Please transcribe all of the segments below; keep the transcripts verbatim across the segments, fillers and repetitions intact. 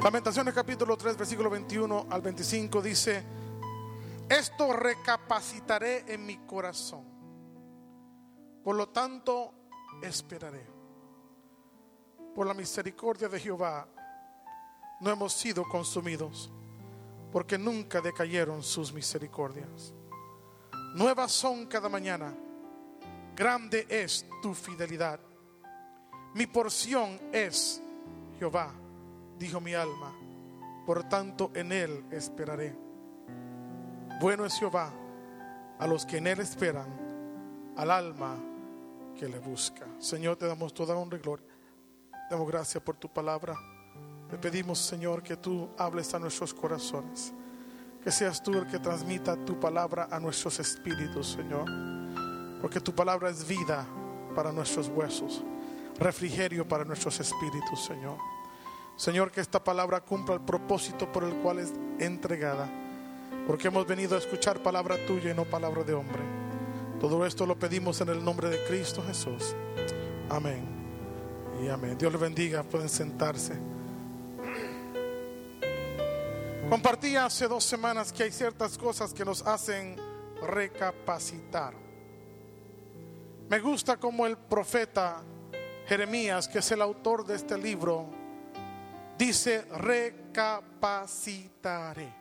Lamentaciones capítulo tres versículo veintiuno al veinticinco dice: esto recapacitaré en mi corazón, por lo tanto esperaré. Por la misericordia de Jehová no hemos sido consumidos, porque nunca decayeron sus misericordias. Nuevas son cada mañana, grande es tu fidelidad. Mi porción es Jehová, dijo mi alma, por tanto en él esperaré. Bueno es Jehová a los que en él esperan, al alma que le busca. Señor, te damos toda honra y gloria. Te damos gracias por tu palabra. Te pedimos, Señor, que tú hables a nuestros corazones, que seas tú el que transmita tu palabra a nuestros espíritus, Señor, porque tu palabra es vida para nuestros huesos, refrigerio para nuestros espíritus, Señor. Señor, que esta palabra cumpla el propósito por el cual es entregada, porque hemos venido a escuchar palabra tuya y no palabra de hombre. Todo esto lo pedimos en el nombre de Cristo Jesús. Amén y amén. Dios les bendiga. Pueden sentarse. Compartí hace dos semanas que hay ciertas cosas que nos hacen recapacitar. Me gusta como el profeta Jeremías, que es el autor de este libro, dice: recapacitaré.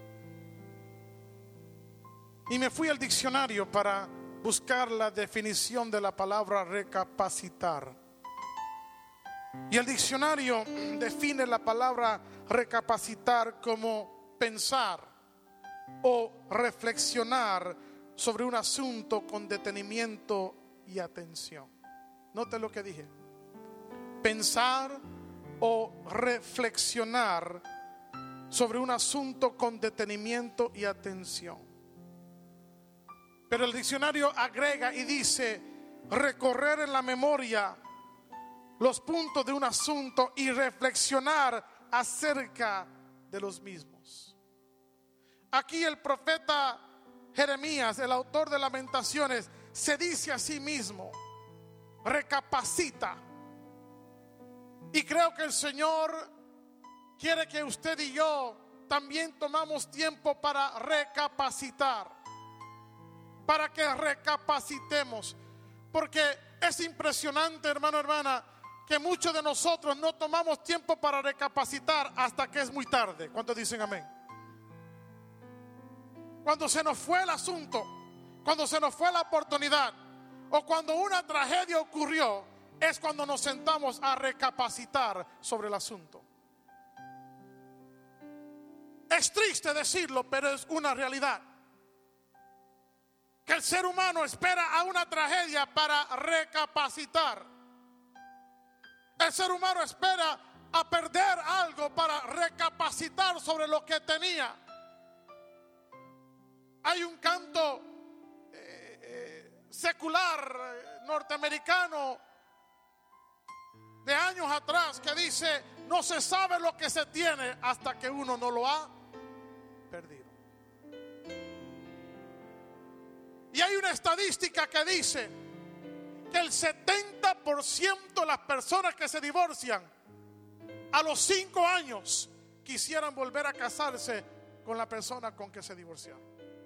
Y me fui al diccionario para buscar la definición de la palabra recapacitar. Y el diccionario define la palabra recapacitar como pensar o reflexionar sobre un asunto con detenimiento y atención. Note lo que dije: pensar o reflexionar sobre un asunto con detenimiento y atención. Pero el diccionario agrega y dice: recorrer en la memoria los puntos de un asunto y reflexionar acerca de los mismos. Aquí el profeta Jeremías, el autor de Lamentaciones, se dice a sí mismo: recapacita. Y creo que el Señor quiere que usted y yo también tomamos tiempo para recapacitar, para que recapacitemos, porque es impresionante, hermano, hermana, que muchos de nosotros no tomamos tiempo para recapacitar hasta que es muy tarde. ¿Cuántos dicen amén? Cuando se nos fue el asunto, cuando se nos fue la oportunidad, o cuando una tragedia ocurrió, es cuando nos sentamos a recapacitar sobre el asunto. Es triste decirlo, pero es una realidad, que el ser humano espera a una tragedia para recapacitar. El ser humano espera a perder algo para recapacitar sobre lo que tenía. Hay un canto eh, eh, secular eh, norteamericano de años atrás que dice: no se sabe lo que se tiene hasta que uno no lo ha perdido. Y hay una estadística que dice que el setenta por ciento de las personas que se divorcian a los cinco años quisieran volver a casarse con la persona con que se divorciaron.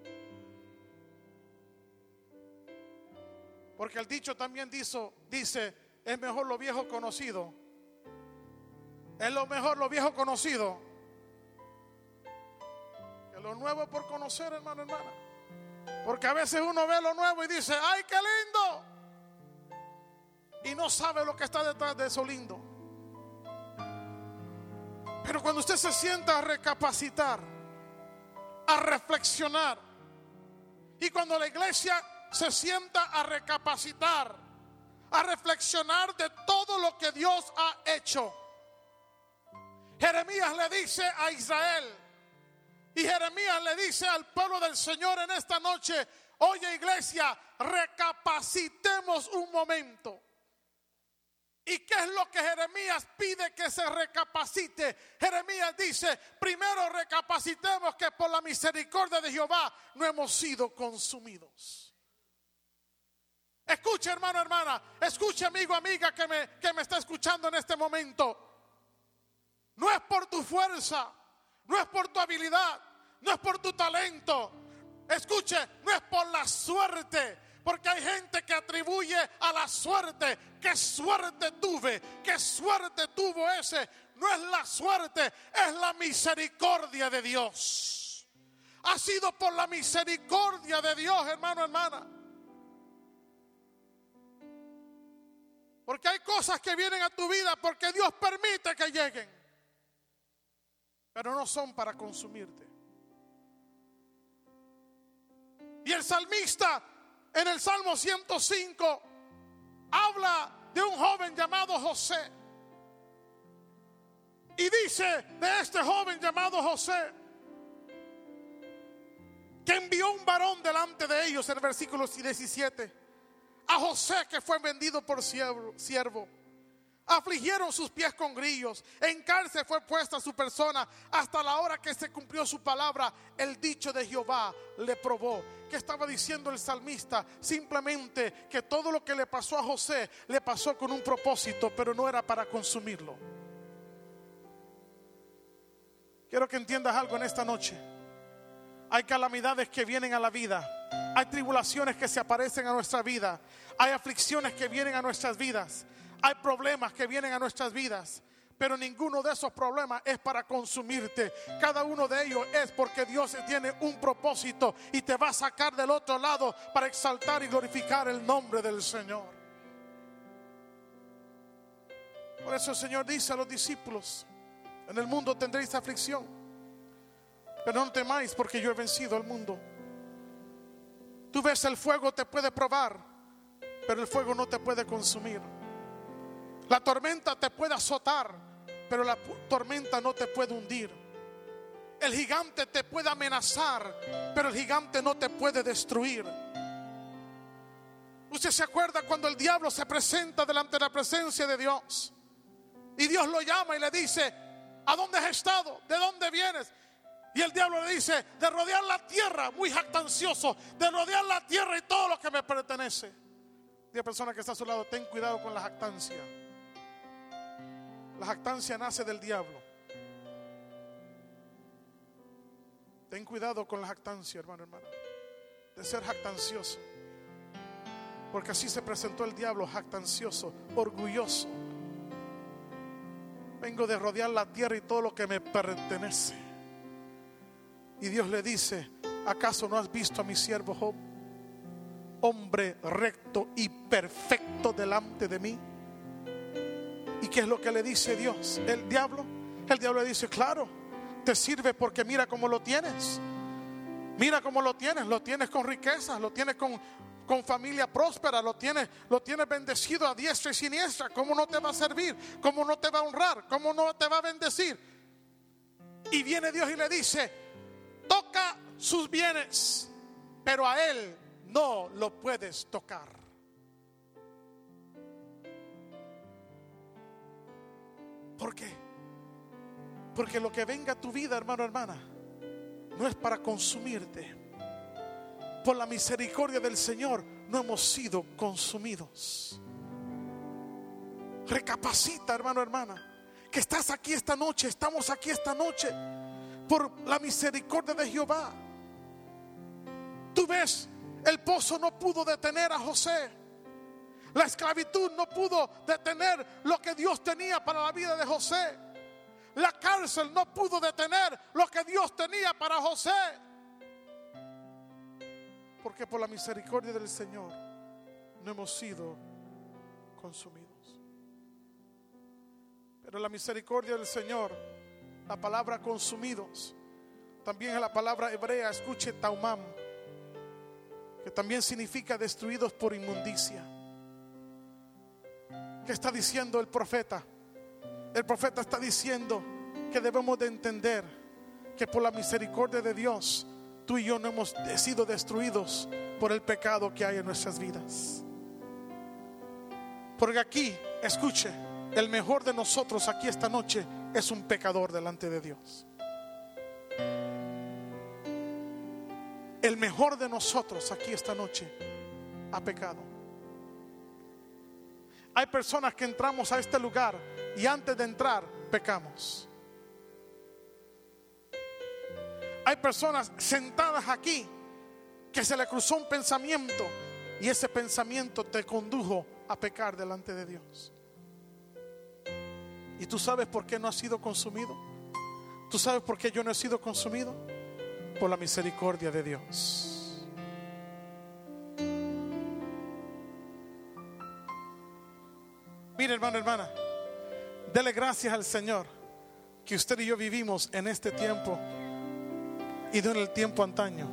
Porque el dicho también dice, dice es mejor lo viejo conocido. Es lo mejor lo viejo conocido que lo nuevo por conocer, hermano, hermana. Porque a veces uno ve lo nuevo y dice: ¡ay, qué lindo! Y no sabe lo que está detrás de eso lindo. Pero cuando usted se sienta a recapacitar, a reflexionar, y cuando la iglesia se sienta a recapacitar, a reflexionar de todo lo que Dios ha hecho, Jeremías le dice a Israel, y Jeremías le dice al pueblo del Señor en esta noche: oye, iglesia, recapacitemos un momento. ¿Y qué es lo que Jeremías pide que se recapacite? Jeremías dice: primero recapacitemos que por la misericordia de Jehová no hemos sido consumidos. Escuche, hermano, hermana, escuche, amigo, amiga, que me, que me está escuchando en este momento. No es por tu fuerza, no es por tu habilidad, no es por tu talento. Escuche, no es por la suerte, porque hay gente que atribuye a la suerte. ¿Qué suerte tuve? ¿Qué suerte tuvo ese? No es la suerte, es la misericordia de Dios. Ha sido por la misericordia de Dios, hermano, hermana. Porque hay cosas que vienen a tu vida porque Dios permite que lleguen, pero no son para consumirte. Y el salmista en el Salmo ciento cinco habla de un joven llamado José. Y dice de este joven llamado José que envió un varón delante de ellos, en el versículo diecisiete. A José, que fue vendido por siervo, siervo. Afligieron sus pies con grillos. En cárcel fue puesta su persona hasta la hora que se cumplió su palabra. El dicho de Jehová le probó. ¿Qué estaba diciendo el salmista? Simplemente que todo lo que le pasó a José le pasó con un propósito, pero no era para consumirlo. Quiero que entiendas algo en esta noche. Hay calamidades que vienen a la vida. Hay tribulaciones que se aparecen a nuestra vida. Hay aflicciones que vienen a nuestras vidas. Hay problemas que vienen a nuestras vidas. Pero ninguno de esos problemas es para consumirte. Cada uno de ellos es porque Dios tiene un propósito y te va a sacar del otro lado para exaltar y glorificar el nombre del Señor. Por eso el Señor dice a los discípulos: en el mundo tendréis aflicción, pero no temáis, porque yo he vencido al mundo. Tú ves, el fuego te puede probar, pero el fuego no te puede consumir. La tormenta te puede azotar, pero la tormenta no te puede hundir. El gigante te puede amenazar, pero el gigante no te puede destruir. Usted se acuerda cuando el diablo se presenta delante de la presencia de Dios y Dios lo llama y le dice: ¿a dónde has estado? ¿De dónde vienes? Y el diablo le dice: de rodear la tierra, muy jactancioso, de rodear la tierra y todo lo que me pertenece. Y la persona que está a su lado: ten cuidado con la jactancia. La jactancia nace del diablo. Ten cuidado con la jactancia, hermano, hermana, de ser jactancioso, porque así se presentó el diablo, jactancioso, orgulloso. Vengo de rodear la tierra y todo lo que me pertenece. Y Dios le dice: ¿acaso no has visto a mi siervo Job, hombre recto y perfecto delante de mí? ¿Y qué es lo que le dice Dios? El diablo, el diablo le dice: claro, te sirve porque mira cómo lo tienes. Mira cómo lo tienes, lo tienes con riquezas, lo tienes con, con familia próspera, lo tienes, lo tienes bendecido a diestra y siniestra. ¿Cómo no te va a servir? ¿Cómo no te va a honrar? ¿Cómo no te va a bendecir? Y viene Dios y le dice: toca sus bienes, pero a él no lo puedes tocar. ¿Por qué? Porque lo que venga a tu vida, hermano, hermana, no es para consumirte. Por la misericordia del Señor no hemos sido consumidos. Recapacita, hermano, hermana, que estás aquí esta noche, estamos aquí esta noche por la misericordia de Jehová. Tú ves, el pozo no pudo detener a José. La esclavitud no pudo detener lo que Dios tenía para la vida de José. La cárcel no pudo detener lo que Dios tenía para José. Porque por la misericordia del Señor no hemos sido consumidos. Pero la misericordia del Señor, la palabra consumidos, también es la palabra hebrea, escuche, taumam, que también significa destruidos por inmundicia. ¿Qué está diciendo el profeta? El profeta está diciendo que debemos de entender que por la misericordia de Dios, tú y yo no hemos sido destruidos por el pecado que hay en nuestras vidas. Porque aquí, escuche, el mejor de nosotros aquí esta noche es un pecador delante de Dios. El mejor de nosotros aquí esta noche ha pecado. Hay personas que entramos a este lugar y antes de entrar pecamos. Hay personas sentadas aquí que se le cruzó un pensamiento y ese pensamiento te condujo a pecar delante de Dios. ¿Y tú sabes por qué no has sido consumido? ¿Tú sabes por qué yo no he sido consumido? Por la misericordia de Dios. Mire, hermano, hermana, dele gracias al Señor que usted y yo vivimos en este tiempo y no en el tiempo antaño.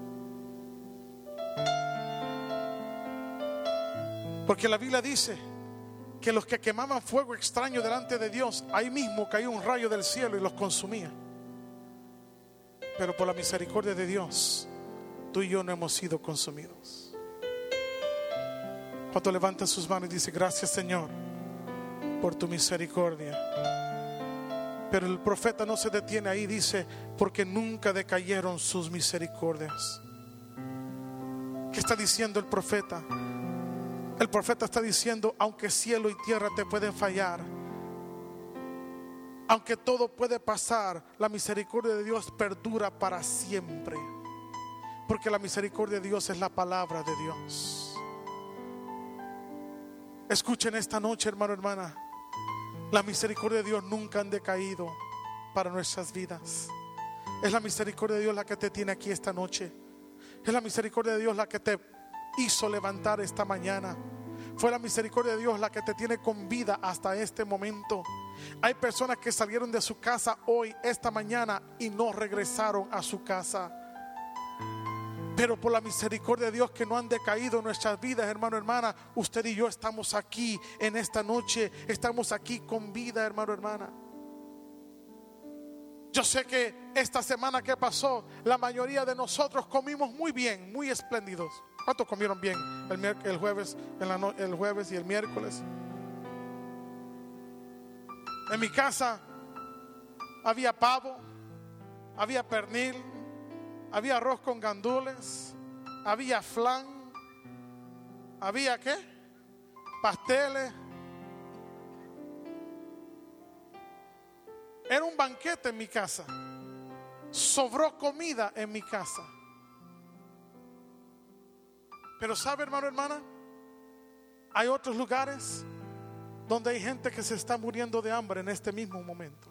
Porque la Biblia dice que los que quemaban fuego extraño delante de Dios, ahí mismo cayó un rayo del cielo y los consumía. Pero por la misericordia de Dios, tú y yo no hemos sido consumidos. Cuando levanta sus manos y dice: gracias, Señor, por tu misericordia. Pero el profeta no se detiene ahí, dice: porque nunca decayeron sus misericordias. ¿Qué está diciendo el profeta? El profeta está diciendo: aunque cielo y tierra te pueden fallar, aunque todo puede pasar, la misericordia de Dios perdura para siempre. Porque la misericordia de Dios es la palabra de Dios. Escuchen esta noche, hermano, hermana, la misericordia de Dios nunca han decaído para nuestras vidas. Es la misericordia de Dios la que te tiene aquí esta noche. Es la misericordia de Dios la que te hizo levantar esta mañana. Fue la misericordia de Dios la que te tiene con vida hasta este momento. Hay personas que salieron de su casa hoy, esta mañana, y no regresaron a su casa. Pero por la misericordia de Dios que no han decaído en nuestras vidas, hermano, hermana, usted y yo estamos aquí en esta noche. Estamos aquí con vida, hermano, hermana. Yo sé que esta semana que pasó, la mayoría de nosotros comimos muy bien, muy espléndidos. ¿Cuántos comieron bien el, el, jueves, en la no, el jueves y el miércoles? En mi casa había pavo, había pernil, había arroz con gandules, había flan, había ¿qué? Pasteles. Era un banquete en mi casa. Sobró comida en mi casa. Pero sabe, hermano, hermana, hay otros lugares donde hay gente que se está muriendo de hambre en este mismo momento.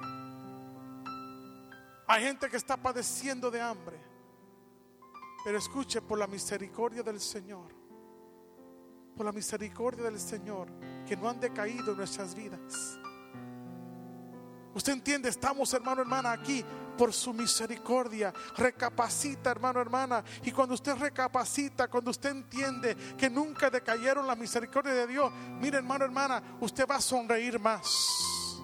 Hay gente que está padeciendo de hambre. Pero escuche, por la misericordia del Señor, por la misericordia del Señor, que no han decaído en nuestras vidas. Usted entiende, estamos, hermano, hermana, aquí por su misericordia. Recapacita, hermano, hermana. Y cuando usted recapacita, cuando usted entiende que nunca decayeron la misericordia de Dios, mire, hermano, hermana, usted va a sonreír más.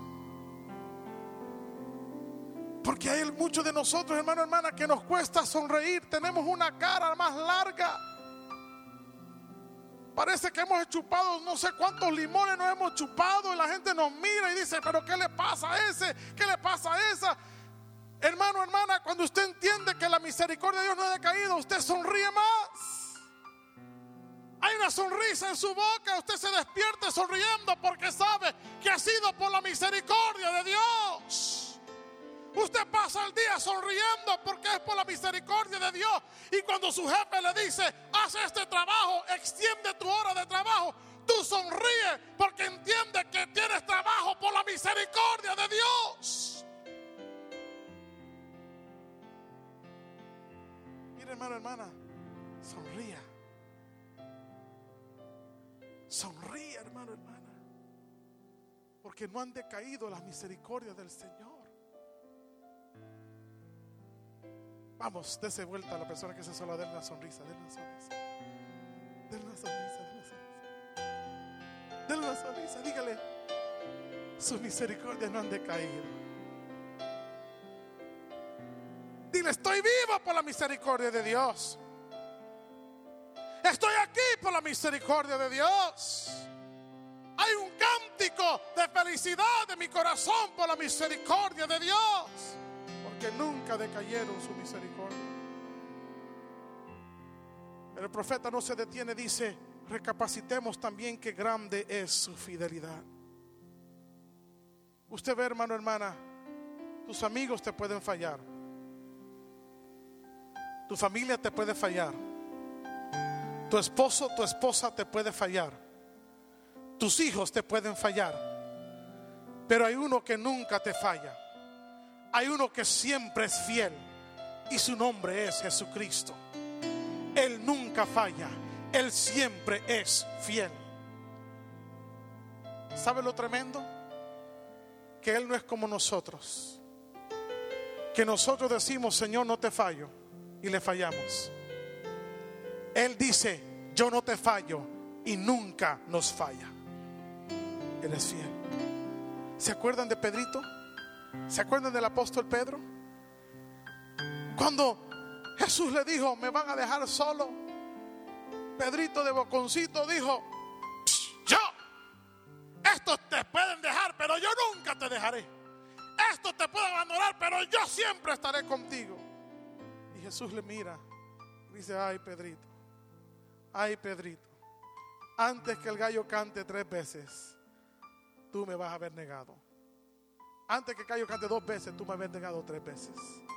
Porque hay muchos de nosotros, hermano, hermana, que nos cuesta sonreír. Tenemos una cara más larga. Parece que hemos chupado no sé cuántos limones nos hemos chupado y la gente nos mira y dice: pero ¿qué le pasa a ese? ¿Qué le pasa a esa? Hermano, hermana, cuando usted entiende que la misericordia de Dios no ha decaído, usted sonríe más. Hay una sonrisa en su boca, usted se despierta sonriendo porque sabe que ha sido por la misericordia de Dios. Usted pasa el día sonriendo porque es por la misericordia de Dios. Y cuando su jefe le dice: haz este trabajo, extiende tu hora de trabajo, tú sonríes porque entiendes que tienes trabajo por la misericordia de Dios. Mire, hermano, hermana, sonría. Sonríe, hermano, hermana, porque no han decaído las misericordias del Señor. Vamos, dése vuelta a la persona que se sola, denle una sonrisa, denle una sonrisa. Denle una sonrisa, denle una sonrisa. Denle una sonrisa, dígale: sus misericordias no han decaído. Dile: estoy vivo por la misericordia de Dios. Estoy aquí por la misericordia de Dios. Hay un cántico de felicidad de mi corazón por la misericordia de Dios. Que nunca decayeron su misericordia. Pero el profeta no se detiene, dice: recapacitemos también que grande es su fidelidad. Usted ve, hermano, hermana, tus amigos te pueden fallar, Tu familia te puede fallar. Tu esposo, tu esposa te puede fallar. Tus hijos te pueden fallar. Pero hay uno que nunca te falla. Hay uno que siempre es fiel. Y su nombre es Jesucristo. Él nunca falla. Él siempre es fiel. ¿Sabe lo tremendo? Que Él no es como nosotros. Que nosotros decimos, Señor, no te fallo, y le fallamos. Él dice, yo no te fallo, y nunca nos falla. Él es fiel. ¿Se acuerdan de Pedrito? ¿Se acuerdan del apóstol Pedro? Cuando Jesús le dijo, me van a dejar solo, Pedrito de boconcito dijo, yo, estos te pueden dejar, pero yo nunca te dejaré. Estos te pueden abandonar, pero yo siempre estaré contigo. Y Jesús le mira y dice, ay Pedrito, ay Pedrito, antes que el gallo cante tres veces, tú me vas a haber negado. Antes que el gallo cante dos veces, tú me has negado tres veces.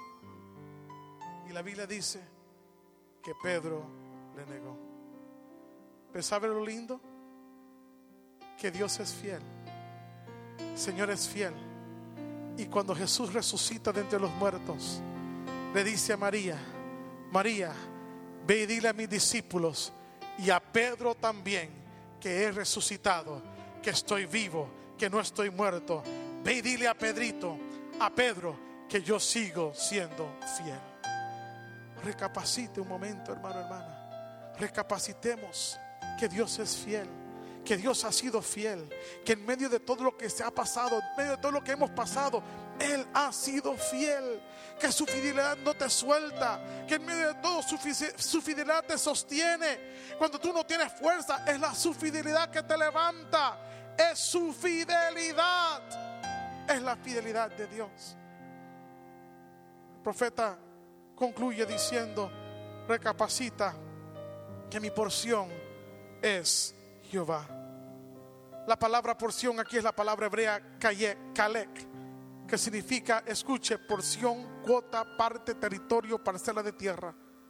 Y la Biblia dice que Pedro le negó. Pero ¿sabe lo lindo? Que Dios es fiel. El Señor es fiel. Y cuando Jesús resucita de entre los muertos, le dice a María, María, ve y dile a mis discípulos y a Pedro también que he resucitado, que estoy vivo, que no estoy muerto. Ve y dile a Pedrito, a Pedro, que yo sigo siendo fiel. Recapacite un momento, hermano, hermana. Recapacitemos que Dios es fiel, que Dios ha sido fiel, que en medio de todo lo que se ha pasado, en medio de todo lo que hemos pasado, Él ha sido fiel, que su fidelidad no te suelta, que en medio de todo su, su fidelidad te sostiene. Cuando tú no tienes fuerza, es la su fidelidad que te levanta. Es su fidelidad, es la fidelidad de Dios. El profeta concluye diciendo, recapacita que mi porción es Jehová. La palabra porción aquí es la palabra hebrea kalek, que significa, escuche, porción, cuota, parte, territorio, parcela de tierra.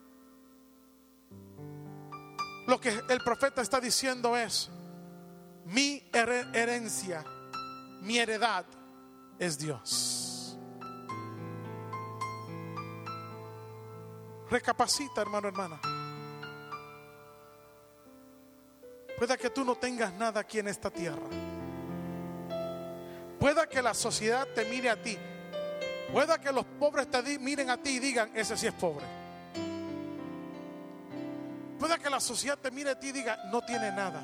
Lo que el profeta está diciendo es, mi herencia, mi heredad es Dios. Recapacita, hermano, hermana. Pueda que tú no tengas nada aquí en esta tierra. Pueda que la sociedad te mire a ti. Pueda que los pobres te di- miren a ti y digan, ese sí es pobre. Pueda que la sociedad te mire a ti y diga, no tiene nada.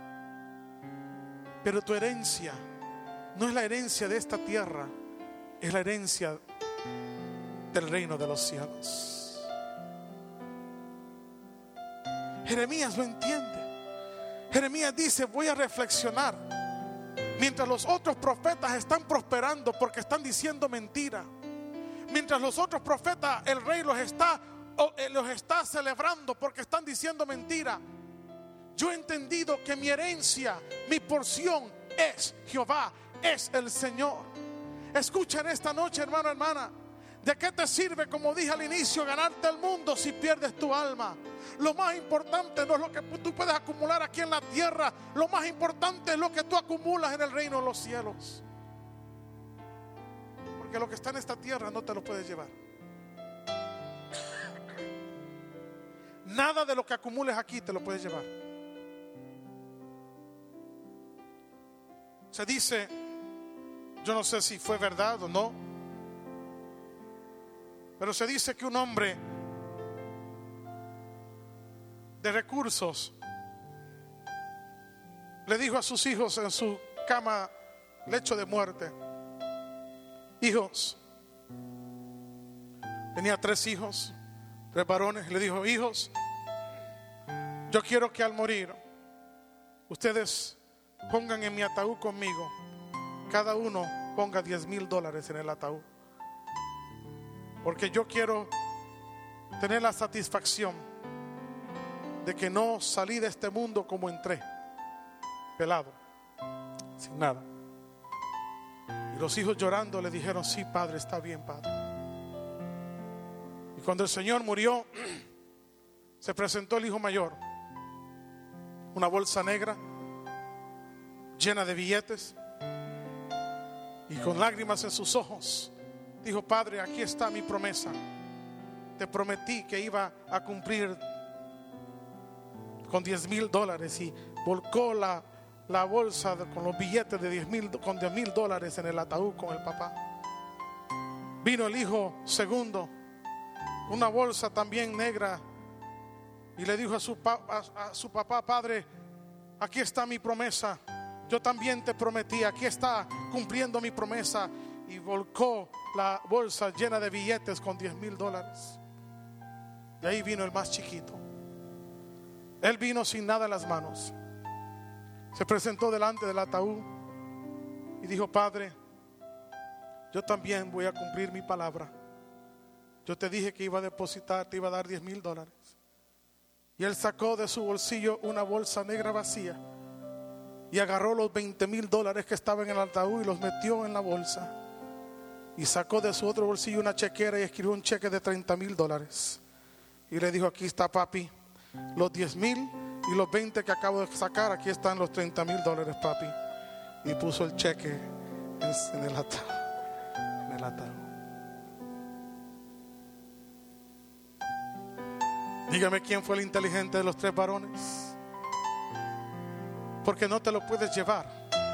Pero tu herencia no es la herencia de esta tierra, es la herencia del reino de los cielos. Jeremías lo entiende. Jeremías dice, voy a reflexionar. Mientras los otros profetas están prosperando porque están diciendo mentira. Mientras los otros profetas, el rey los está, los está celebrando porque están diciendo mentira. Yo he entendido que mi herencia, mi porción es Jehová, es el Señor. Escuchen esta noche, hermano, hermana. ¿De qué te sirve, como dije al inicio, ganarte el mundo si pierdes tu alma? Lo más importante no es lo que tú puedes acumular aquí en la tierra. Lo más importante es lo que tú acumulas en el reino de los cielos. Porque lo que está en esta tierra no te lo puedes llevar. Nada de lo que acumules aquí te lo puedes llevar. Se dice, yo no sé si fue verdad o no, pero se dice que un hombre de recursos le dijo a sus hijos en su cama, lecho de muerte, hijos, tenía tres hijos, tres varones, le dijo, hijos, yo quiero que al morir ustedes pongan en mi ataúd conmigo, cada uno ponga diez mil dólares en el ataúd, porque yo quiero tener la satisfacción de que no salí de este mundo como entré, pelado, sin nada. Y los hijos llorando le dijeron, sí, padre, está bien, padre. Y Cuando el Señor murió, se presentó el hijo mayor, una bolsa negra llena de billetes, y con lágrimas en sus ojos dijo: Padre, aquí está mi promesa. Te prometí que iba a cumplir con diez mil dólares. Y volcó la, la bolsa de, con los billetes de diez mil, con diez mil dólares en el ataúd con el papá. Vino el hijo segundo, una bolsa también negra, y le dijo a su, pa, a, a su papá: Padre, aquí está mi promesa. Yo también te prometí, aquí está cumpliendo mi promesa. Y volcó la bolsa llena de billetes con diez mil dólares. Y ahí vino el más chiquito. Él vino sin nada en las manos. Se presentó delante del ataúd y dijo: Padre, yo también voy a cumplir mi palabra. Yo te dije que iba a depositar, te iba a dar diez mil dólares. Y él sacó de su bolsillo una bolsa negra vacía y agarró los veinte mil dólares que estaban en el ataúd y los metió en la bolsa. Y sacó de su otro bolsillo una chequera y escribió un cheque de treinta mil dólares. Y le dijo: aquí está, papi, los diez mil y los veinte que acabo de sacar, aquí están los treinta mil dólares, papi. Y puso el cheque en, en el ataúd. En el ataúd. Dígame, ¿quién fue el inteligente de los tres varones? Porque no te lo puedes llevar,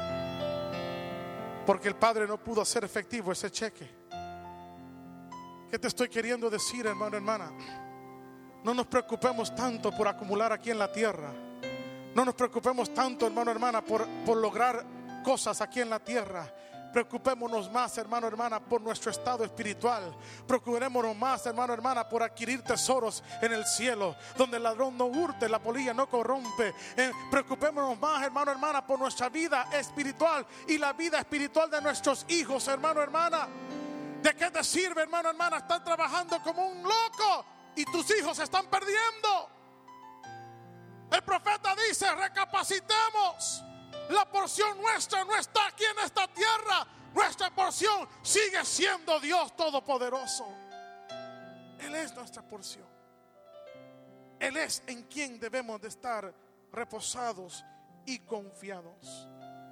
porque el padre no pudo hacer efectivo ese cheque. ¿Qué te estoy queriendo decir, hermano, hermana? No nos preocupemos tanto por acumular aquí en la tierra. No nos preocupemos tanto, hermano, hermana, por, por lograr cosas aquí en la tierra. Preocupémonos más, hermano, hermana, por nuestro estado espiritual. Preocupémonos más, hermano, hermana, por adquirir tesoros en el cielo, donde el ladrón no hurte, la polilla no corrompe. Eh, preocupémonos más, hermano, hermana, por nuestra vida espiritual y la vida espiritual de nuestros hijos, hermano, hermana. ¿De qué te sirve, hermano, hermana, estar trabajando como un loco y tus hijos se están perdiendo? El profeta dice: recapacitemos. La porción nuestra no está aquí en esta tierra. Nuestra porción sigue siendo Dios Todopoderoso. Él es nuestra porción. Él es en quien debemos de estar reposados y confiados.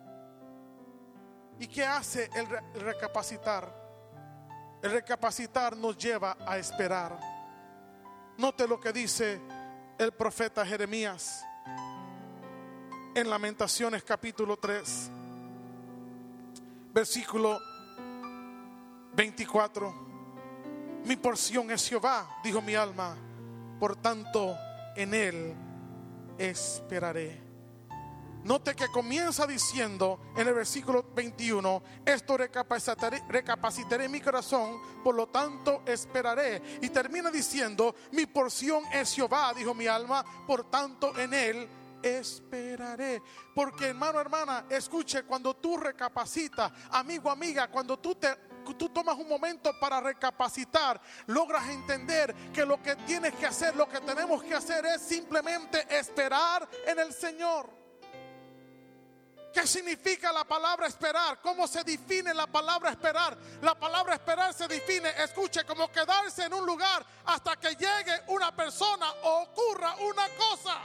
¿Y qué hace el, re- el recapacitar? El recapacitar nos lleva a esperar. Note lo que dice el profeta Jeremías en Lamentaciones capítulo tres, versículo veinticuatro. Mi porción es Jehová, dijo mi alma, por tanto en él esperaré. Note que comienza diciendo en el versículo veintiuno: esto recapacitaré, recapacitaré mi corazón, por lo tanto esperaré. Y termina diciendo: mi porción es Jehová, dijo mi alma, por tanto en él esperaré. Porque, hermano, hermana, escuche, cuando tú recapacitas, amigo, amiga, cuando tú te tú tomas un momento para recapacitar, logras entender que lo que tienes que hacer, lo que tenemos que hacer es simplemente esperar en el Señor. ¿Qué significa la palabra esperar? ¿Cómo se define la palabra esperar? La palabra esperar se define, escuche, como quedarse en un lugar hasta que llegue una persona o ocurra una cosa.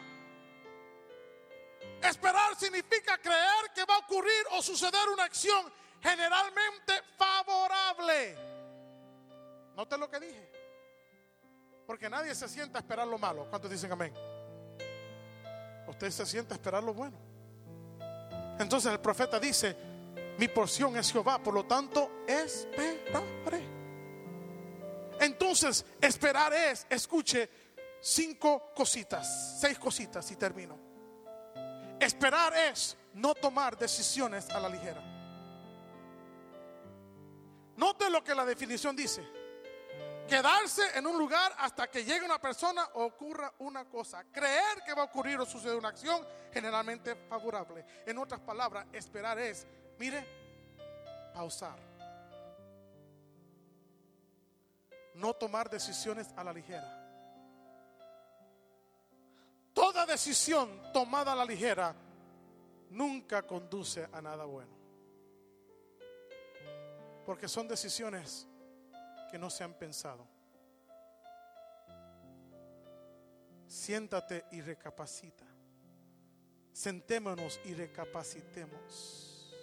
Esperar significa creer que va a ocurrir o suceder una acción generalmente favorable. Note lo que dije, porque nadie se sienta a esperar lo malo. ¿Cuántos dicen amén? Usted se sienta a esperar lo bueno. Entonces el profeta dice: mi porción es Jehová, por lo tanto esperaré. Entonces esperar es, escuche, cinco cositas, seis cositas y termino. Esperar es no tomar decisiones a la ligera. Note lo que la definición dice: quedarse en un lugar hasta que llegue una persona o ocurra una cosa. Creer que va a ocurrir o suceder una acción generalmente favorable. En otras palabras, esperar es, mire, pausar. No tomar decisiones a la ligera. Toda decisión tomada a la ligera nunca conduce a nada bueno, porque son decisiones que no se han pensado. siéntate y recapacita. Sentémonos y recapacitemos.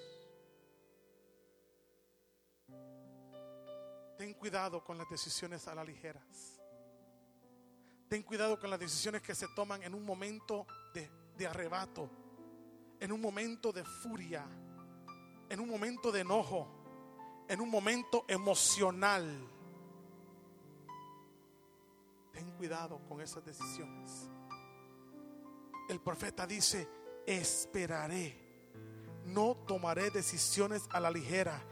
Ten cuidado con las decisiones a la ligeras. Ten cuidado con las decisiones que se toman en un momento de, de arrebato, en un momento de furia, en un momento de enojo, en un momento emocional. Ten cuidado con esas decisiones. El profeta dice: esperaré, no tomaré decisiones a la ligera.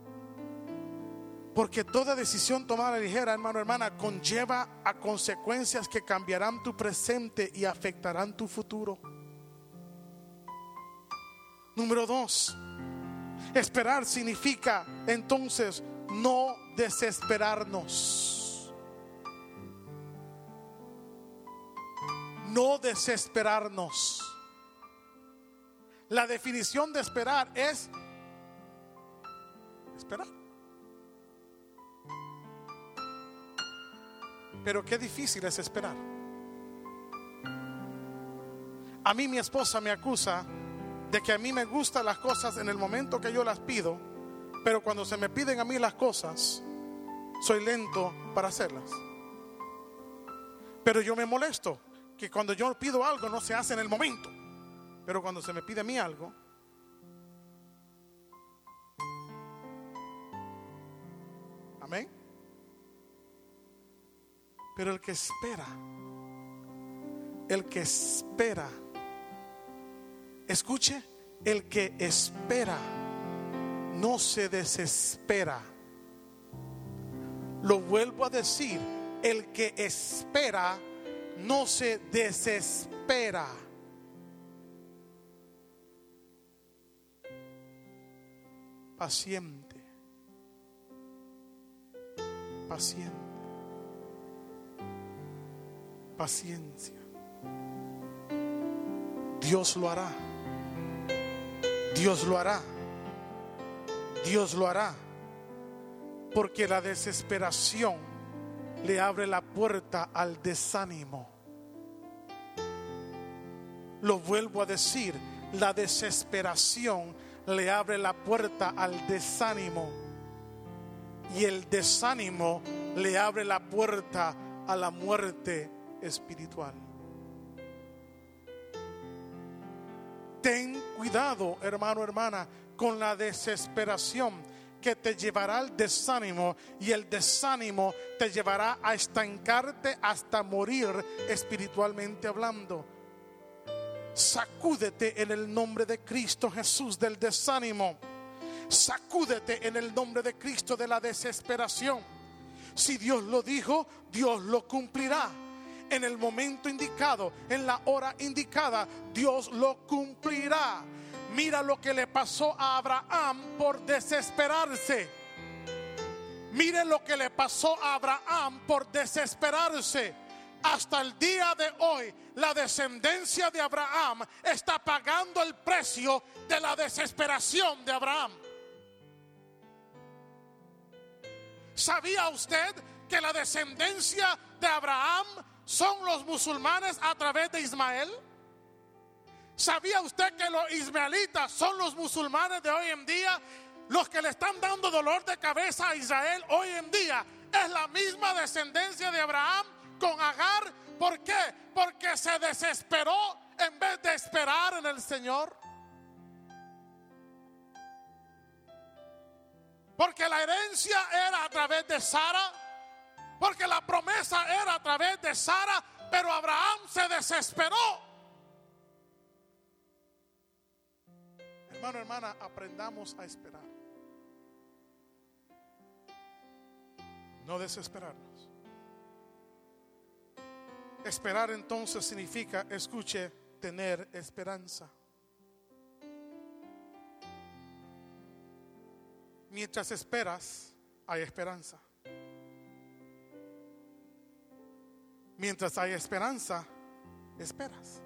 Porque toda decisión tomada a la ligera, hermano, hermana, conlleva a consecuencias que cambiarán tu presente y afectarán tu futuro. Número dos, esperar significa entonces no desesperarnos. No desesperarnos. La definición de esperar es esperar. Pero qué difícil es esperar. A mí mi esposa me acusa de que a mí me gustan las cosas en el momento que yo las pido, pero cuando se me piden a mí las cosas, soy lento para hacerlas. Pero yo me molesto que cuando yo pido algo no se hace en el momento, pero cuando se me pide a mí algo, amén. Pero el que espera, el que espera, escuche, el que espera no se desespera. Lo vuelvo a decir, el que espera no se desespera. Paciente, paciente. Paciencia. Dios lo hará. Dios lo hará. Dios lo hará. Porque la desesperación le abre la puerta al desánimo. Lo vuelvo a decir, la desesperación le abre la puerta al desánimo. Y el desánimo le abre la puerta a la muerte espiritual. Ten cuidado, hermano, hermana, con la desesperación que te llevará al desánimo, y el desánimo te llevará a estancarte hasta morir espiritualmente hablando. Sacúdete en el nombre de Cristo Jesús del desánimo. Sacúdete en el nombre de Cristo de la desesperación. Si Dios lo dijo, Dios lo cumplirá. En el momento indicado, en la hora indicada, Dios lo cumplirá. Mira lo que le pasó a Abraham por desesperarse. Mire lo que le pasó a Abraham por desesperarse. Hasta el día de hoy, la descendencia de Abraham está pagando el precio de la desesperación de Abraham. ¿Sabía usted que la descendencia de Abraham son los musulmanes a través de Ismael? ¿Sabía usted que los ismaelitas son los musulmanes de hoy en día? Los que le están dando dolor de cabeza a Israel hoy en día es la misma descendencia de Abraham con Agar. ¿Por qué? Porque se desesperó en vez de esperar en el Señor. Porque la herencia era a través de Sara, porque la promesa era a través de Sara, pero Abraham se desesperó. Hermano, hermana, aprendamos a esperar. No desesperarnos. Esperar entonces significa, escuche, tener esperanza. Mientras esperas, hay esperanza. Mientras hay esperanza, esperas.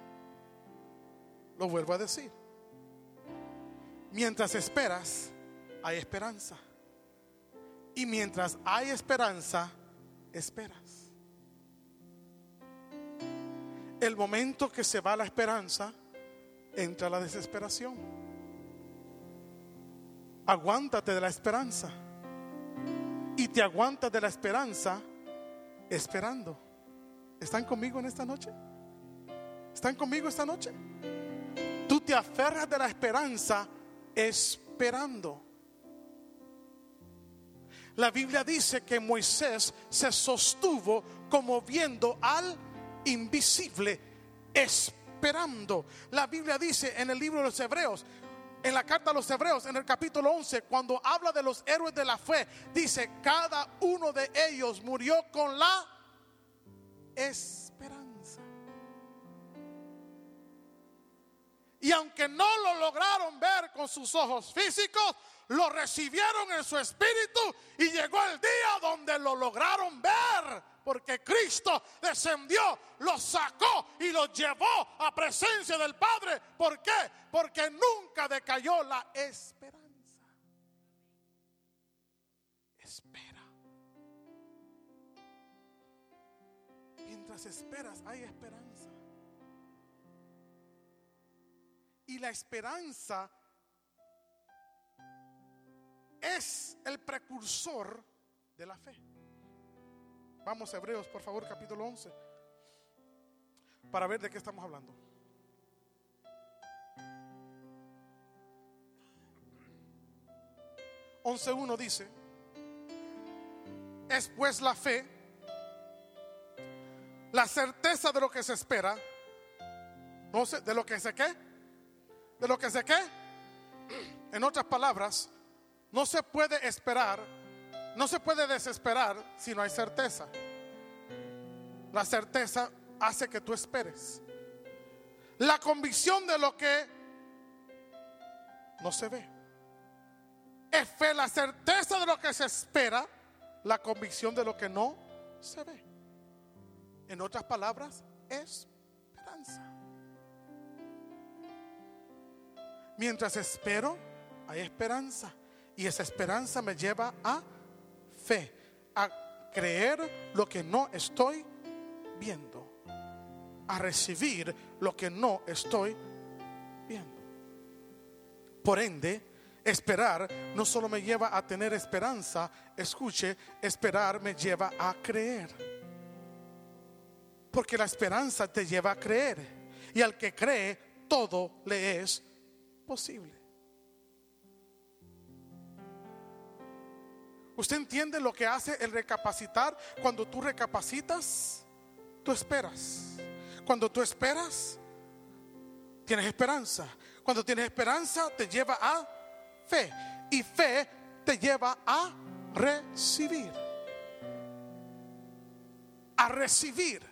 Lo vuelvo a decir. Mientras esperas, hay esperanza. Y mientras hay esperanza, esperas. el momento que se va la esperanza, entra la desesperación. Aguántate de la esperanza. Y te aguantas de la esperanza esperando. ¿Están conmigo en esta noche? ¿Están conmigo esta noche? Tú te aferras de la esperanza esperando. La Biblia dice que Moisés se sostuvo como viendo al invisible, esperando. La Biblia dice en el libro de los Hebreos, en la carta a los Hebreos, en el capítulo once, cuando habla de los héroes de la fe, dice: cada uno de ellos murió con la esperanza. Y aunque no lo lograron ver con sus ojos físicos, lo recibieron en su espíritu, y llegó el día donde lo lograron ver, porque Cristo descendió, los sacó y los llevó a presencia del Padre. ¿Por qué? Porque nunca decayó la esperanza. Espera. Mientras esperas, hay esperanza. Y la esperanza es el precursor de la fe. Vamos a Hebreos, por favor, capítulo once, para ver de qué estamos hablando. once uno dice: es pues la fe, la certeza de lo que se espera, no sé, de lo que se qué, de lo que se qué. En otras palabras, no se puede esperar, no se puede desesperar si no hay certeza. La certeza hace que tú esperes. La convicción de lo que no se ve. Es fe, la certeza de lo que se espera, la convicción de lo que no se ve. En otras palabras, esperanza. Mientras espero, hay esperanza. Y esa esperanza me lleva a fe, a creer lo que no estoy viendo, a recibir lo que no estoy viendo. Por ende, esperar no solo me lleva a tener esperanza, escuche, esperar me lleva a creer. Porque la esperanza te lleva a creer, y al que cree, todo le es posible. ¿Usted entiende lo que hace el recapacitar? Cuando tú recapacitas, tú esperas. Cuando tú esperas, tienes esperanza. Cuando tienes esperanza, te lleva a fe. Y fe te lleva a recibir. A recibir.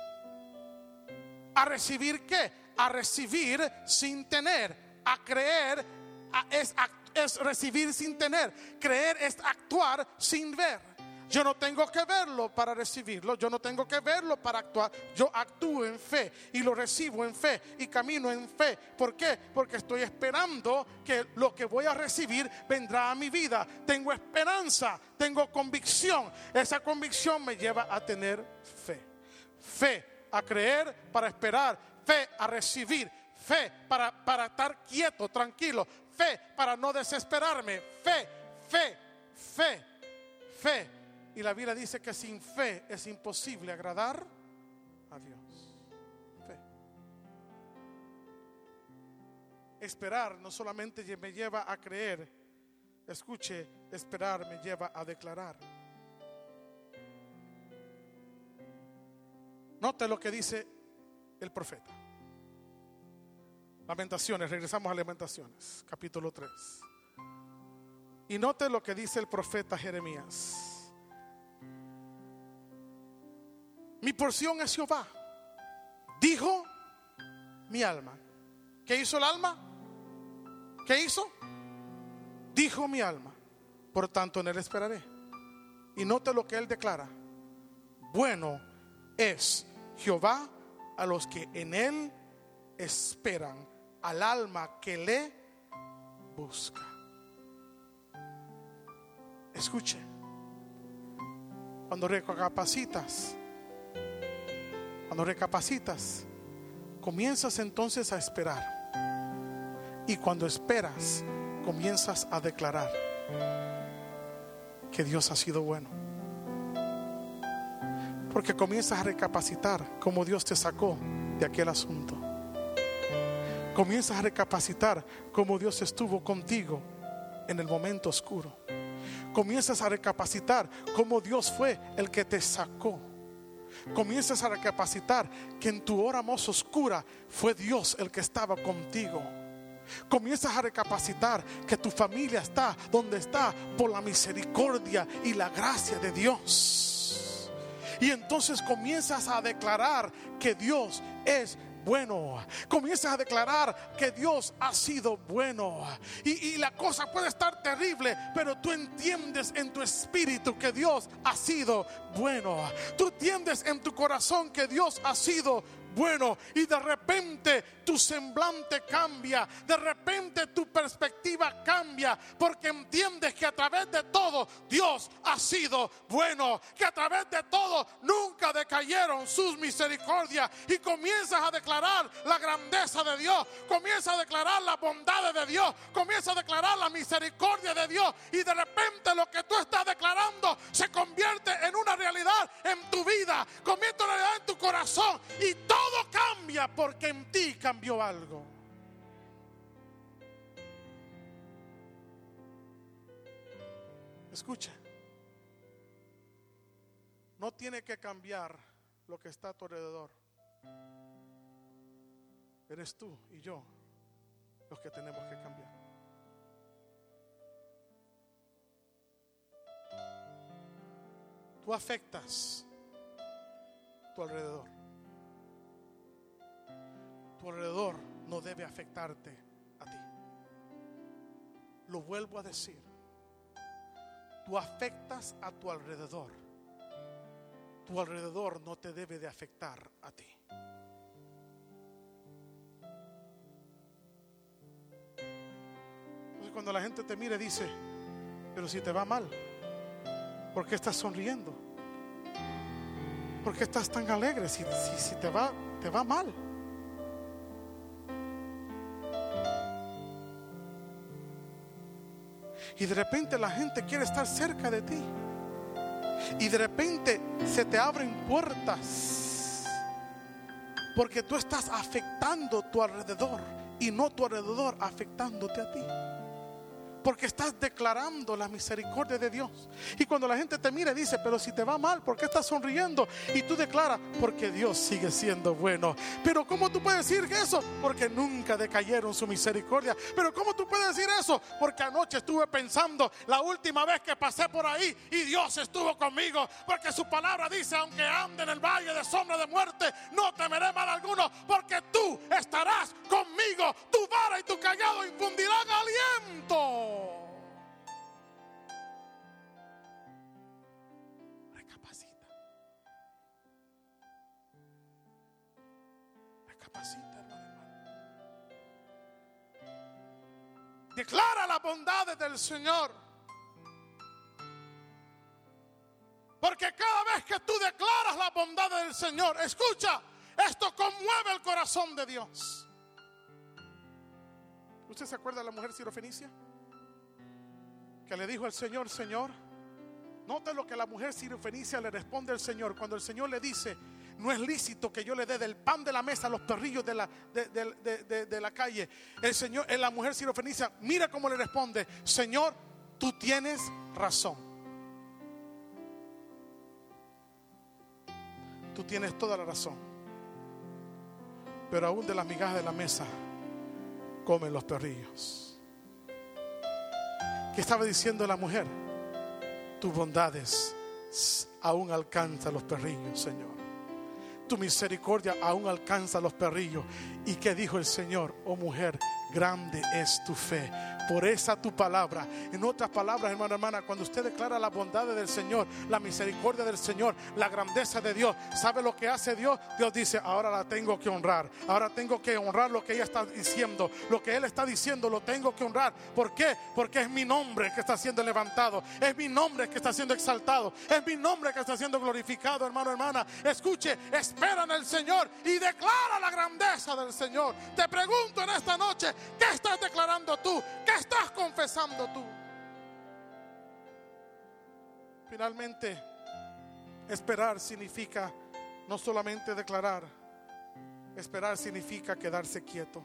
¿A recibir qué? A recibir sin tener. A creer a, es actuar. Es recibir sin tener. Creer es actuar sin ver. Yo no tengo que verlo para recibirlo. Yo no tengo que verlo para actuar. Yo actúo en fe y lo recibo en fe y camino en fe. ¿Por qué? Porque estoy esperando que lo que voy a recibir vendrá a mi vida. Tengo esperanza, tengo convicción. Esa convicción me lleva a tener fe. Fe a creer para esperar. Fe a recibir. Fe para, para estar quieto, tranquilo. Fe para no desesperarme. Fe, fe, fe, fe. Y la Biblia dice que sin fe es imposible agradar a Dios. Fe. Esperar no solamente me lleva a creer. Escuche, esperar me lleva a declarar. Note lo que dice el profeta. Lamentaciones, regresamos a Lamentaciones, capítulo tres. Y note lo que dice el profeta Jeremías. Mi porción es Jehová, dijo mi alma. ¿Qué hizo el alma? ¿Qué hizo? Dijo mi alma, por tanto en él esperaré. Y note lo que él declara: bueno es Jehová a los que en él esperan, al alma que le busca. Escuche, cuando recapacitas, cuando recapacitas, comienzas entonces a esperar. Y cuando esperas, comienzas a declarar que Dios ha sido bueno. Porque comienzas a recapacitar cómo Dios te sacó de aquel asunto. Comienzas a recapacitar cómo Dios estuvo contigo en el momento oscuro. Comienzas a recapacitar cómo Dios fue el que te sacó. Comienzas a recapacitar que en tu hora más oscura fue Dios el que estaba contigo. Comienzas a recapacitar que tu familia está donde está por la misericordia y la gracia de Dios. Y entonces comienzas a declarar que Dios es bueno. Comienzas a declarar que Dios ha sido bueno. Y, y la cosa puede estar terrible, pero tú entiendes en tu espíritu que Dios ha sido bueno. Tú entiendes en tu corazón que Dios ha sido bueno. Y de repente tu semblante cambia. De repente tu perspectiva cambia. Porque entiendes que a través de todo Dios ha sido bueno. Que a través de todo nunca decayeron sus misericordias. Y comienzas a declarar la grandeza de Dios. Comienzas a declarar la bondad de Dios. Comienzas a declarar la misericordia de Dios. Y de repente lo que tú estás declarando se convierte en una realidad en tu vida. Convierte en una realidad en tu corazón. Y todo Todo cambia porque en ti cambió algo. Escucha, no tiene que cambiar lo que está a tu alrededor. Eres tú y yo los que tenemos que cambiar. Tú afectas tu alrededor. Tu alrededor no debe afectarte a ti. Lo vuelvo a decir. Tú afectas a tu alrededor. Tu alrededor no te debe de afectar a ti. Entonces cuando la gente te mira dice, pero si te va mal, ¿por qué estás sonriendo? ¿Por qué estás tan alegre si, si, si te va, te va mal? Y de repente la gente quiere estar cerca de ti. Y de repente se te abren puertas. Porque tú estás afectando tu alrededor y no tu alrededor afectándote a ti. Porque estás declarando la misericordia de Dios. Y cuando la gente te mira y dice, pero si te va mal, ¿por qué estás sonriendo? Y tú declaras, porque Dios sigue siendo bueno. Pero ¿cómo tú puedes decir eso? Porque nunca decayeron su misericordia. Pero ¿cómo tú puedes decir eso? Porque anoche estuve pensando la última vez que pasé por ahí y Dios estuvo conmigo. Porque su palabra dice, aunque ande en el valle de sombra de muerte, no temeré mal alguno, porque tú estarás conmigo. Tu vara y tu callado infundirán aliento. Recapacita. Recapacita, hermano, hermano. Declara las bondades del Señor. Porque cada vez que tú declaras las bondades del Señor, escucha, esto conmueve el corazón de Dios. ¿Usted se acuerda de la mujer sirofenicia? Que le dijo al Señor, Señor, note lo que la mujer sirofenicia le responde al Señor. Cuando el Señor le dice, no es lícito que yo le dé del pan de la mesa a los perrillos de la, de, de, de, de, de la calle. El Señor, la mujer sirofenicia, mira cómo le responde, Señor, tú tienes razón. Tú tienes toda la razón. Pero aún de las migajas de la mesa comen los perrillos. ¿Qué estaba diciendo la mujer? Tus bondades aún alcanzan los perrillos, Señor. Tu misericordia aún alcanza los perrillos. ¿Y qué dijo el Señor? Oh mujer, grande es tu fe. Por esa tu palabra. En otras palabras, hermano, hermana, cuando usted declara la bondad del Señor, la misericordia del Señor, la grandeza de Dios, ¿sabe lo que hace Dios? Dios dice, ahora la tengo que honrar. Ahora tengo que honrar lo que ella está diciendo. Lo que Él está diciendo lo tengo que honrar. ¿Por qué? Porque es mi nombre que está siendo levantado. Es mi nombre que está siendo exaltado. Es mi nombre que está siendo glorificado, hermano, hermana. Escuche, espera en el Señor y declara la grandeza del Señor. Te pregunto en esta noche, ¿qué estás declarando tú? ¿Qué estás confesando tú? Finalmente, esperar significa no solamente declarar. Esperar significa quedarse quieto.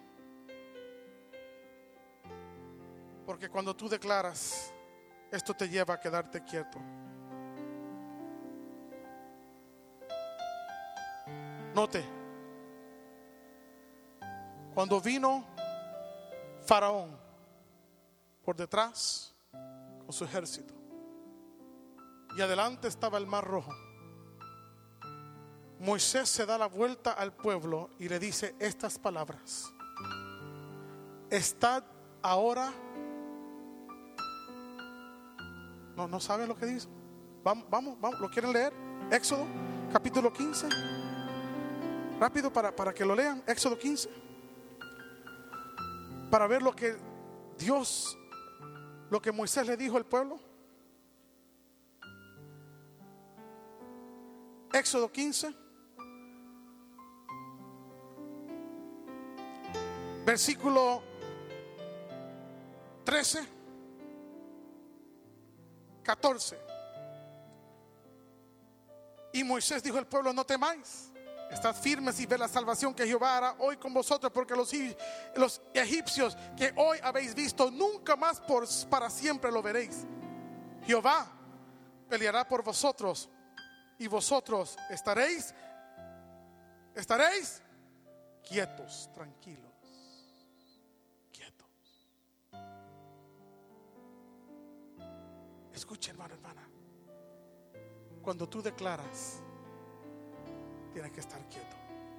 Porque cuando tú declaras, esto te lleva a quedarte quieto. Note, cuando vino Faraón por detrás con su ejército y adelante estaba el mar rojo, Moisés se da la vuelta al pueblo y le dice estas palabras: estad ahora. No, no saben lo que dice. Vamos, vamos, vamos. ¿Lo quieren leer? Éxodo capítulo quince. Rápido para, para que lo lean. Éxodo quince. Para ver lo que Dios, lo que Moisés le dijo al pueblo. Éxodo quince. Versículo trece, catorce. Y Moisés dijo al pueblo: no temáis, estad firmes y ved la salvación que Jehová hará hoy con vosotros, porque los, los egipcios que hoy habéis visto, nunca más por, para siempre lo veréis. Jehová peleará por vosotros y vosotros estaréis, estaréis quietos, tranquilos. Escuche, hermano, hermana. Cuando tú declaras, tienes que estar quieto.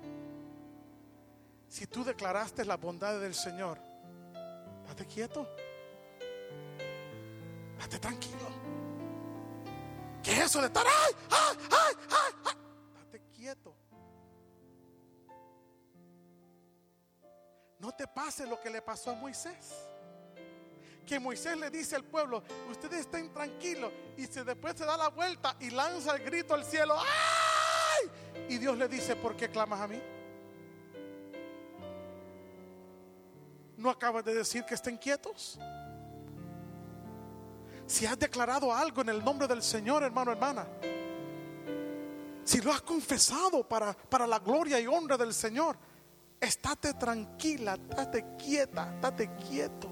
Si tú declaraste la bondad del Señor, date quieto. Date tranquilo. ¿Qué es eso de estar? ¡Ay, ay, ay, ay, ay! Date quieto. No te pase lo que le pasó a Moisés. Que Moisés le dice al pueblo: ustedes estén tranquilos, y se, después se da la vuelta y lanza el grito al cielo: ¡ay! Y Dios le dice: ¿por qué clamas a mí? ¿No acabas de decir que estén quietos? Si has declarado algo en el nombre del Señor, hermano, hermana, si lo has confesado para, para la gloria y honra del Señor, estate tranquila, estate quieta, estate quieto.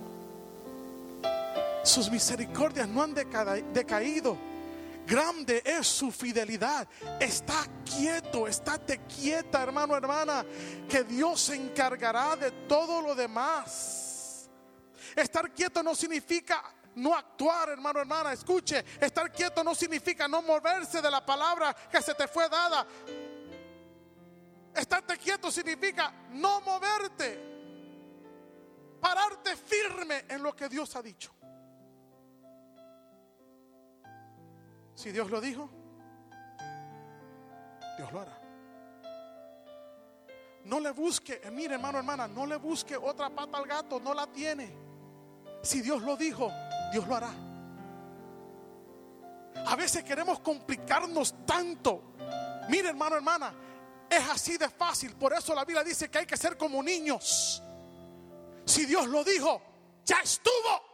Sus misericordias no han decaído. Grande es su fidelidad. Está quieto, estate quieta, hermano, hermana, que Dios se encargará de todo lo demás. Estar quieto no significa no actuar, hermano, hermana. Escuche, estar quieto no significa no moverse de la palabra que se te fue dada. Estarte quieto significa no moverte, pararte firme en lo que Dios ha dicho. Si Dios lo dijo, Dios lo hará. No le busque, mire, hermano, hermana, no le busque otra pata al gato, no la tiene. Si Dios lo dijo, Dios lo hará. A veces queremos complicarnos tanto. Mire, hermano, hermana, es así de fácil. Por eso la Biblia dice que hay que ser como niños. Si Dios lo dijo, ya estuvo.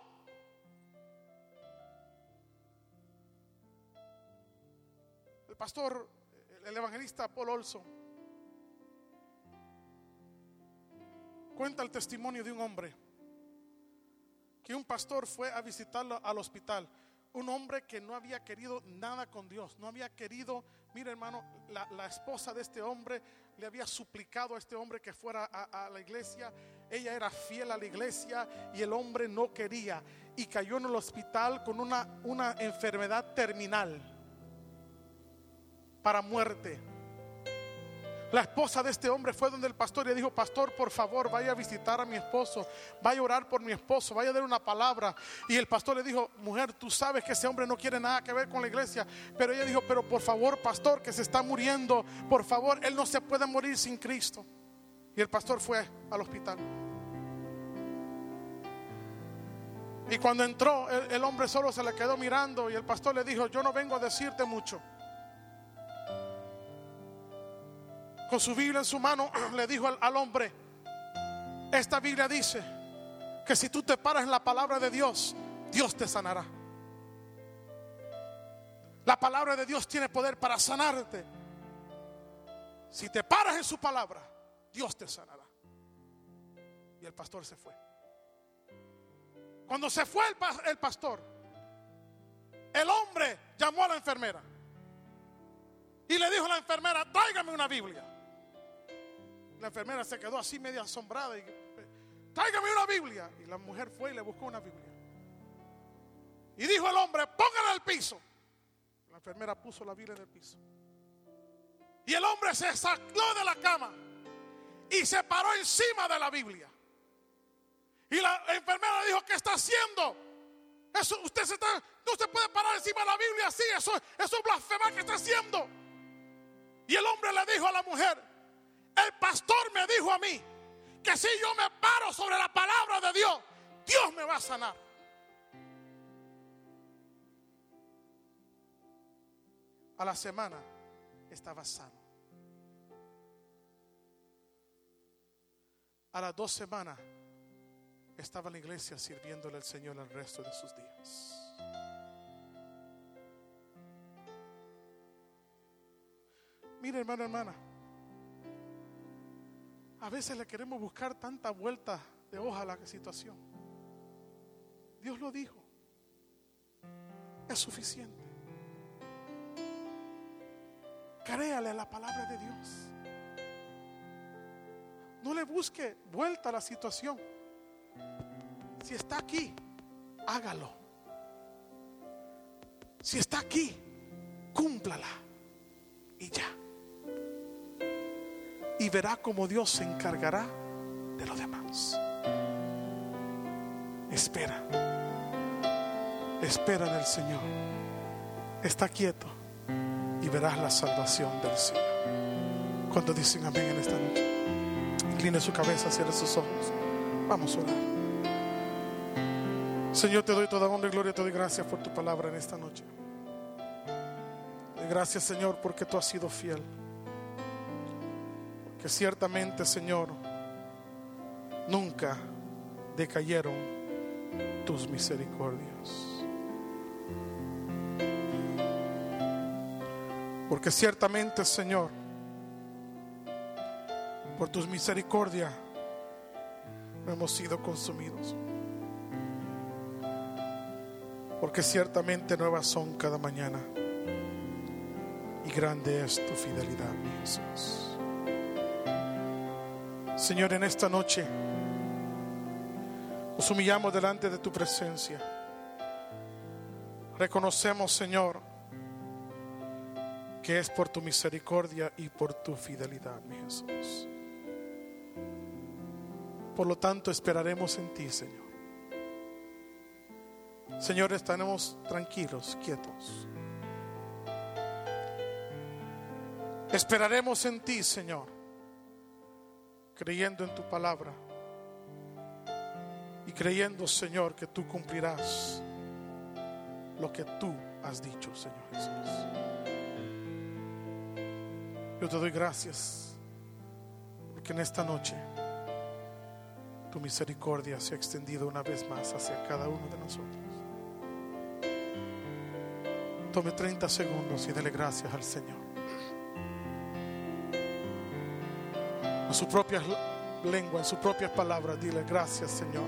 El pastor, el evangelista Paul Olson, cuenta el testimonio de un hombre que un pastor fue a visitarlo al hospital. Un hombre que no había querido nada con Dios, no había querido, mira, hermano, la, la esposa de este hombre le había suplicado a este hombre que fuera a, a la iglesia. Ella era fiel a la iglesia y el hombre no quería, y cayó en el hospital con una, una enfermedad terminal para muerte. La esposa de este hombre fue donde el pastor y le dijo: pastor, por favor, vaya a visitar a mi esposo, vaya a orar por mi esposo, vaya a dar una palabra. Y el pastor le dijo: mujer, tú sabes que ese hombre no quiere nada que ver con la iglesia. Pero ella dijo: pero por favor, pastor, que se está muriendo, por favor, él no se puede morir sin Cristo. Y el pastor fue al hospital. Y cuando entró, el, el hombre solo se le quedó mirando. Y el pastor le dijo: yo no vengo a decirte mucho. Con su Biblia en su mano le dijo al, al hombre: esta Biblia dice que si tú te paras en la palabra de Dios, Dios te sanará. La palabra de Dios tiene poder para sanarte. Si te paras en su palabra, Dios te sanará. Y el pastor se fue. Cuando se fue el, el pastor, el hombre llamó a la enfermera y le dijo a la enfermera: tráigame una Biblia. La enfermera se quedó así media asombrada y: tráigame una Biblia. Y la mujer fue y le buscó una Biblia. Y dijo el hombre: póngala al piso. La enfermera puso la Biblia en el piso. Y el hombre se sacó de la cama y se paró encima de la Biblia. Y la enfermera dijo: ¿qué está haciendo? Eso, usted se está, no se puede parar encima de la Biblia así. Eso, eso es blasfemar que está haciendo. Y el hombre le dijo a la mujer: el pastor me dijo a mí que si yo me paro sobre la palabra de Dios, Dios me va a sanar. A la semana estaba sano. A las dos semanas estaba en la iglesia sirviéndole al Señor el resto de sus días. Mire, hermano, hermana, a veces le queremos buscar tanta vuelta de hoja a la situación. Dios lo dijo, es suficiente. Créale a la palabra de Dios. No le busque vuelta a la situación. Si está aquí, hágalo. Si está aquí, cúmplala y ya. Y verá cómo Dios se encargará de lo demás. Espera. Espera en el Señor. Está quieto y verás la salvación del Señor. Cuando dicen amén en esta noche, incline su cabeza, cierre sus ojos. Vamos a orar. Señor, te doy toda honra y gloria, te doy gracias por tu palabra en esta noche. Te doy gracias, Señor, porque tú has sido fiel. Que ciertamente, Señor, nunca decayeron tus misericordias. Porque ciertamente, Señor, por tus misericordias no hemos sido consumidos. Porque ciertamente nuevas son cada mañana y grande es tu fidelidad, mi Jesús. Señor, en esta noche nos humillamos delante de tu presencia. Reconocemos, Señor, que es por tu misericordia y por tu fidelidad, mi Jesús. Por lo tanto, esperaremos en ti, Señor. Señor, estaremos tranquilos, quietos. Esperaremos en ti, Señor, creyendo en tu palabra y creyendo, Señor, que tú cumplirás lo que tú has dicho, Señor Jesús. Yo te doy gracias porque en esta noche tu misericordia se ha extendido una vez más hacia cada uno de nosotros. Tome treinta segundos y dele gracias al Señor. En su propia lengua, en sus propias palabras, dile: gracias, Señor,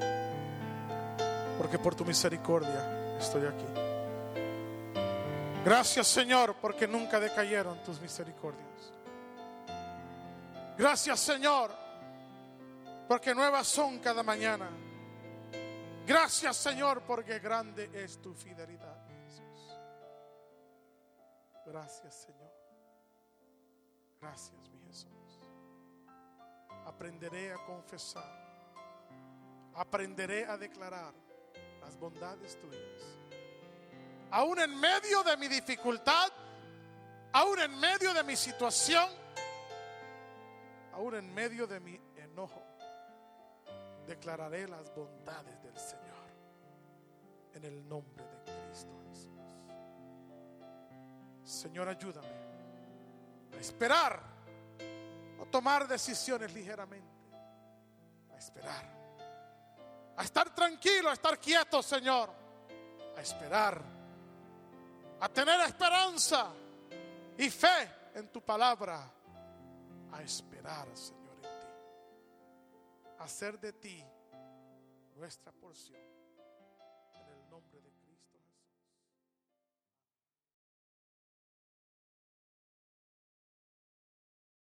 porque por tu misericordia estoy aquí. Gracias, Señor, porque nunca decayeron tus misericordias. Gracias, Señor, porque nuevas son cada mañana. Gracias, Señor, porque grande es tu fidelidad, Jesús. Gracias, Señor. Gracias, mi Jesús. Aprenderé a confesar. Aprenderé a declarar las bondades tuyas. Aún en medio de mi dificultad, aún en medio de mi situación, aún en medio de mi enojo, declararé las bondades del Señor en el nombre de Cristo Jesús. Señor, ayúdame a esperar, no tomar decisiones ligeramente, a esperar, a estar tranquilo, a estar quieto, Señor, a esperar, a tener esperanza y fe en tu palabra, a esperar, Señor, en ti, a hacer de ti nuestra porción, en el nombre de Cristo Jesús.